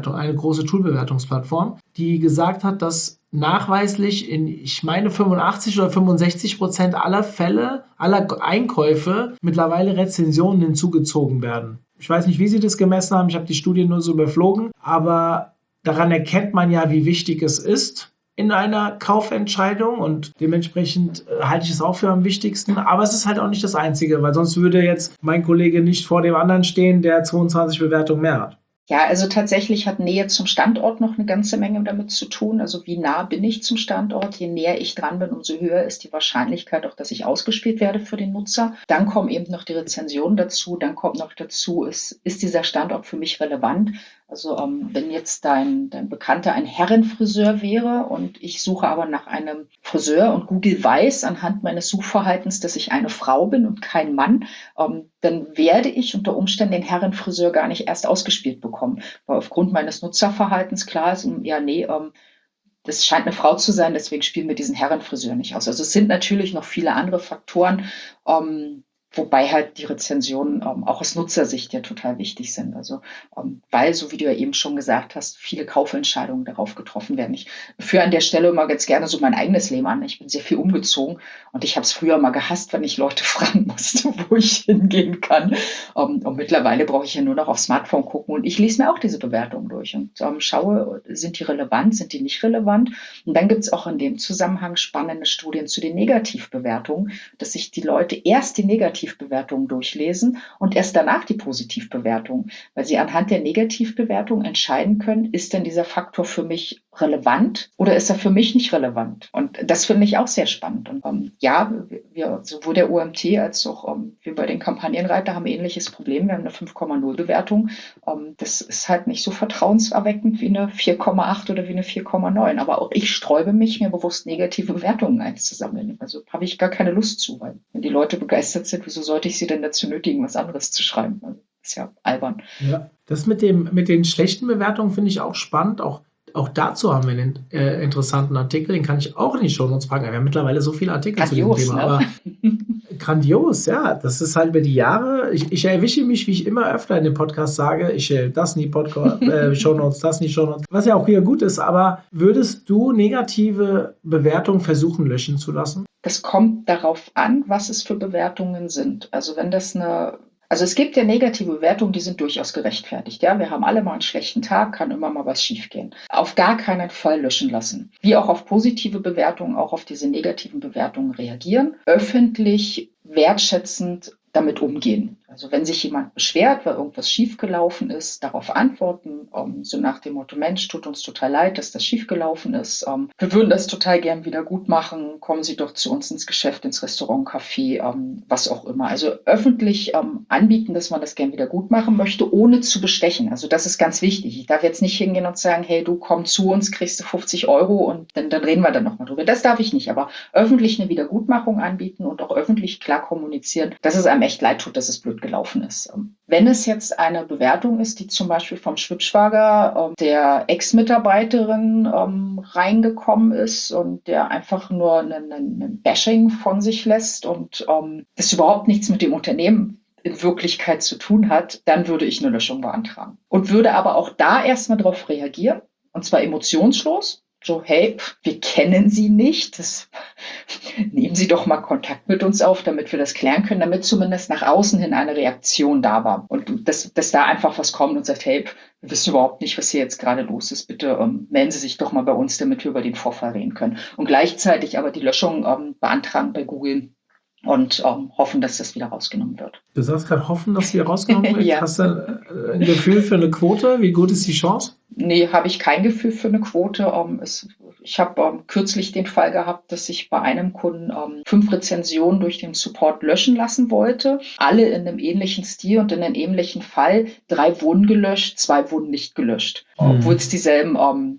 Toolbewertungsplattform, die gesagt hat, dass nachweislich ich meine 85 oder 65% aller Fälle, aller Einkäufe mittlerweile Rezensionen hinzugezogen werden. Ich weiß nicht, wie sie das gemessen haben, ich habe die Studie nur so überflogen, aber daran erkennt man ja, wie wichtig es ist in einer Kaufentscheidung und dementsprechend halte ich es auch für am wichtigsten, aber es ist halt auch nicht das Einzige, weil sonst würde jetzt mein Kollege nicht vor dem anderen stehen, der 22 Bewertungen mehr hat. Ja, also tatsächlich hat Nähe zum Standort noch eine ganze Menge damit zu tun. Also wie nah bin ich zum Standort? Je näher ich dran bin, umso höher ist die Wahrscheinlichkeit auch, dass ich ausgespielt werde für den Nutzer. Dann kommen eben noch die Rezensionen dazu. Dann kommt noch dazu, ist dieser Standort für mich relevant? Also wenn jetzt dein Bekannter ein Herrenfriseur wäre und ich suche aber nach einem Friseur und Google weiß anhand meines Suchverhaltens, dass ich eine Frau bin und kein Mann, dann werde ich unter Umständen den Herrenfriseur gar nicht erst ausgespielt bekommen. Weil aufgrund meines Nutzerverhaltens klar ist, das scheint eine Frau zu sein, deswegen spielen wir diesen Herrenfriseur nicht aus. Also es sind natürlich noch viele andere Faktoren, Wobei halt die Rezensionen auch aus Nutzersicht ja total wichtig sind. Also weil, so wie du ja eben schon gesagt hast, viele Kaufentscheidungen darauf getroffen werden. Ich führe an der Stelle immer ganz gerne so mein eigenes Leben an. Ich bin sehr viel umgezogen und ich habe es früher mal gehasst, wenn ich Leute fragen musste, wo ich hingehen kann. Und mittlerweile brauche ich ja nur noch aufs Smartphone gucken und ich lese mir auch diese Bewertungen durch und schaue, sind die relevant, sind die nicht relevant. Und dann gibt es auch in dem Zusammenhang spannende Studien zu den Negativbewertungen, dass sich die Leute erst die Negativbewertungen durchlesen und erst danach die Positivbewertungen, weil sie anhand der Negativbewertung entscheiden können, ist denn dieser Faktor für mich relevant oder ist er für mich nicht relevant? Und das finde ich auch sehr spannend. Und wir, sowohl der OMT als auch wir bei den Kampagnenreiter haben ein ähnliches Problem. Wir haben eine 5,0 Bewertung. Das ist halt nicht so vertrauenserweckend wie eine 4,8 oder wie eine 4,9. Aber auch ich sträube mich, mir bewusst negative Bewertungen einzusammeln. Also habe ich gar keine Lust zu, weil wenn die Leute begeistert sind, wieso sollte ich sie denn dazu nötigen, was anderes zu schreiben? Also, ist ja albern. Ja, das mit den schlechten Bewertungen finde ich auch spannend. Auch dazu haben wir einen interessanten Artikel, den kann ich auch in die Shownotes packen. Wir haben mittlerweile so viele Artikel Grandios, zu dem Thema, ne? aber grandios, ja. Das ist halt über die Jahre. Ich erwische mich, wie ich immer öfter in dem Podcast sage, ich das nie Shownotes, das nie Shownotes, was ja auch wieder gut ist. Aber würdest du negative Bewertungen versuchen, löschen zu lassen? Das kommt darauf an, was es für Bewertungen sind. Also es gibt ja negative Bewertungen, die sind durchaus gerechtfertigt. Ja, wir haben alle mal einen schlechten Tag, kann immer mal was schiefgehen. Auf gar keinen Fall löschen lassen. Wie auch auf positive Bewertungen, auch auf diese negativen Bewertungen reagieren. Öffentlich, wertschätzend damit umgehen. Also wenn sich jemand beschwert, weil irgendwas schiefgelaufen ist, darauf antworten, so nach dem Motto, Mensch, tut uns total leid, dass das schiefgelaufen ist. Wir würden das total gern wieder gut machen. Kommen Sie doch zu uns ins Geschäft, ins Restaurant, Café, was auch immer. Also öffentlich anbieten, dass man das gern wieder gut machen möchte, ohne zu bestechen. Also das ist ganz wichtig. Ich darf jetzt nicht hingehen und sagen, hey, du komm zu uns, kriegst du 50 € und dann reden wir dann nochmal drüber. Das darf ich nicht, aber öffentlich eine Wiedergutmachung anbieten und auch öffentlich klar kommunizieren, dass es einem echt leid tut, dass es blöd gelaufen ist. Wenn es jetzt eine Bewertung ist, die zum Beispiel vom Schwibschwager der Ex-Mitarbeiterin reingekommen ist und der einfach nur ein Bashing von sich lässt und das überhaupt nichts mit dem Unternehmen in Wirklichkeit zu tun hat, dann würde ich eine Löschung beantragen. Und würde aber auch da erstmal darauf reagieren, und zwar emotionslos. So, hey, wir kennen Sie nicht. Nehmen Sie doch mal Kontakt mit uns auf, damit wir das klären können, damit zumindest nach außen hin eine Reaktion da war. Und dass da einfach was kommt und sagt, hey, wir wissen überhaupt nicht, was hier jetzt gerade los ist. Bitte melden Sie sich doch mal bei uns, damit wir über den Vorfall reden können. Und gleichzeitig aber die Löschung beantragen bei Google und hoffen, dass das wieder rausgenommen wird. Du sagst gerade hoffen, dass wieder rausgenommen wird. Ja. Hast du ein Gefühl für eine Quote? Wie gut ist die Chance? Nee, habe ich kein Gefühl für eine Quote. Ich habe kürzlich den Fall gehabt, dass ich bei einem Kunden 5 Rezensionen durch den Support löschen lassen wollte. Alle in einem ähnlichen Stil und in einem ähnlichen Fall. 3 wurden gelöscht, 2 wurden nicht gelöscht. Obwohl es dieselben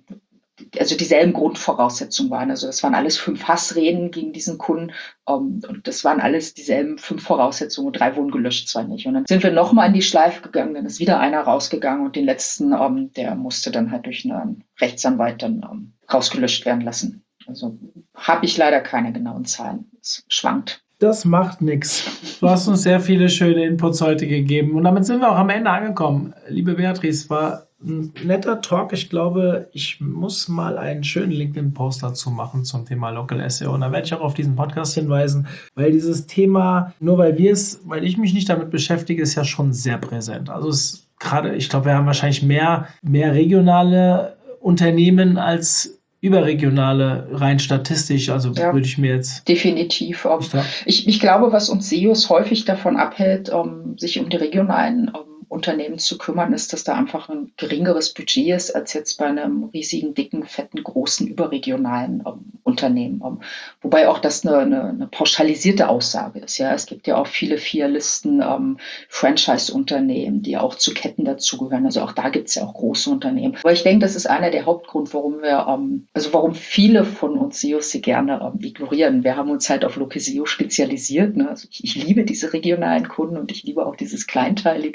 Grundvoraussetzungen waren. Also das waren alles 5 Hassreden gegen diesen Kunden und das waren alles dieselben 5 Voraussetzungen und 3 wurden gelöscht, 2 nicht. Und dann sind wir nochmal in die Schleife gegangen, dann ist wieder einer rausgegangen und den letzten, der musste dann halt durch einen Rechtsanwalt dann rausgelöscht werden lassen. Also habe ich leider keine genauen Zahlen. Es schwankt. Das macht nichts. Du hast uns sehr viele schöne Inputs heute gegeben und damit sind wir auch am Ende angekommen. Liebe Beatrice, war ein netter Talk. Ich glaube, ich muss mal einen schönen LinkedIn-Post dazu machen zum Thema Local SEO. Und da werde ich auch auf diesen Podcast hinweisen, weil dieses Thema, nur weil ich mich nicht damit beschäftige, ist ja schon sehr präsent. Also ich glaube, wir haben wahrscheinlich mehr regionale Unternehmen als überregionale, rein statistisch, also Ja, würde ich mir jetzt... definitiv. Ich glaube, was uns SEOs häufig davon abhält, sich um die regionalen Unternehmen zu kümmern, ist, dass da einfach ein geringeres Budget ist, als jetzt bei einem riesigen, dicken, fetten, großen, überregionalen Unternehmen. Wobei auch das eine pauschalisierte Aussage ist. Ja, es gibt ja auch viele Filialisten, Franchise-Unternehmen, die auch zu Ketten dazugehören. Also auch da gibt es ja auch große Unternehmen. Aber ich denke, das ist einer der Hauptgründe, warum viele von uns SEOs sie gerne ignorieren. Wir haben uns halt auf Local SEO spezialisiert. Ne? Also ich liebe diese regionalen Kunden und ich liebe auch dieses Kleinteilige.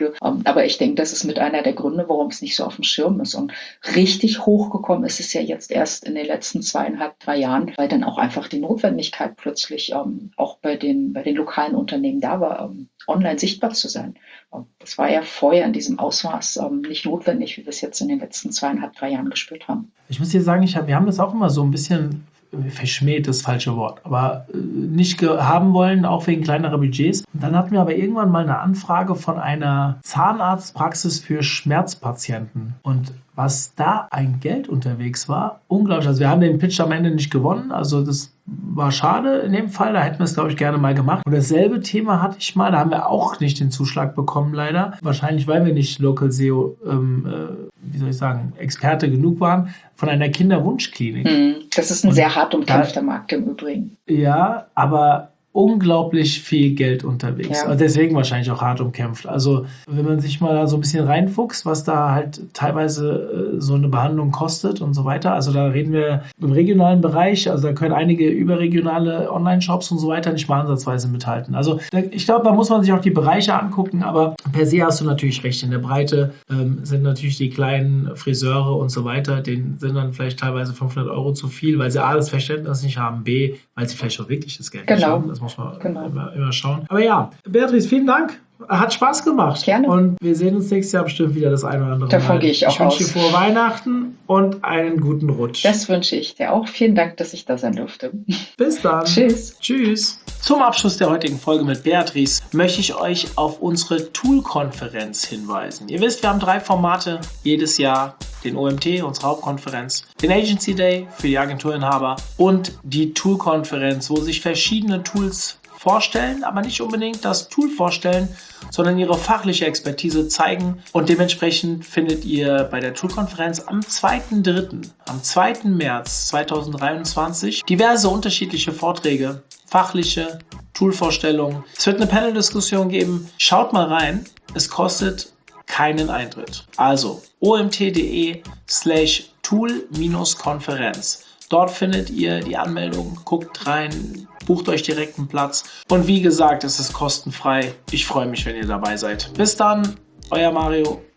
Aber ich denke, das ist mit einer der Gründe, warum es nicht so auf dem Schirm ist. Und richtig hochgekommen ist es ja jetzt erst in den letzten 2,5, 3 Jahren, weil dann auch einfach die Notwendigkeit plötzlich auch bei den lokalen Unternehmen da war, online sichtbar zu sein. Das war ja vorher in diesem Ausmaß nicht notwendig, wie wir es jetzt in den letzten 2,5, 3 Jahren gespürt haben. Ich muss dir sagen, wir haben das auch immer so ein bisschen verschmäht, das falsche Wort, aber nicht haben wollen, auch wegen kleinerer Budgets. Und dann hatten wir aber irgendwann mal eine Anfrage von einer Zahnarztpraxis für Schmerzpatienten. Und was da ein Geld unterwegs war, unglaublich. Also wir haben den Pitch am Ende nicht gewonnen, also das war schade in dem Fall, da hätten wir es, glaube ich, gerne mal gemacht. Und dasselbe Thema hatte ich mal, da haben wir auch nicht den Zuschlag bekommen, leider. Wahrscheinlich, weil wir nicht Local SEO, Experte genug waren, von einer Kinderwunschklinik. Das ist ein sehr hart umkämpfter Markt im Übrigen. Ja, aber unglaublich viel Geld unterwegs. Ja. Also deswegen wahrscheinlich auch hart umkämpft. Also wenn man sich mal so ein bisschen reinfuchst, was da halt teilweise so eine Behandlung kostet und so weiter. Also da reden wir im regionalen Bereich, also da können einige überregionale Online-Shops und so weiter nicht mal ansatzweise mithalten. Also ich glaube, da muss man sich auch die Bereiche angucken, aber per se hast du natürlich recht. In der Breite sind natürlich die kleinen Friseure und so weiter, denen sind dann vielleicht teilweise 500 € zu viel, weil sie A, das Verständnis nicht haben, B, weil sie vielleicht auch wirklich das Geld nicht haben. Das muss man immer schauen. Aber ja, Beatrice, vielen Dank. Hat Spaß gemacht. Gerne. Und wir sehen uns nächstes Jahr bestimmt wieder das eine oder andere Mal. Davon gehe ich auch aus. Ich wünsche dir frohe Weihnachten und einen guten Rutsch. Das wünsche ich dir auch. Vielen Dank, dass ich da sein durfte. Bis dann. Tschüss. Tschüss. Zum Abschluss der heutigen Folge mit Beatrice möchte ich euch auf unsere Tool-Konferenz hinweisen. Ihr wisst, wir haben 3 Formate jedes Jahr. Den OMT, unsere Hauptkonferenz, den Agency Day für die Agenturinhaber und die Tool-Konferenz, wo sich verschiedene Tools vorstellen, aber nicht unbedingt das Tool vorstellen, sondern ihre fachliche Expertise zeigen. Und dementsprechend findet ihr bei der Tool-Konferenz am 2.3., am 2. März 2023 diverse unterschiedliche Vorträge, fachliche Tool-Vorstellungen. Es wird eine Panel-Diskussion geben. Schaut mal rein. Es kostet keinen Eintritt. Also omt.de/tool-konferenz. Dort findet ihr die Anmeldung, guckt rein, bucht euch direkt einen Platz. Und wie gesagt, es ist kostenfrei. Ich freue mich, wenn ihr dabei seid. Bis dann, euer Mario.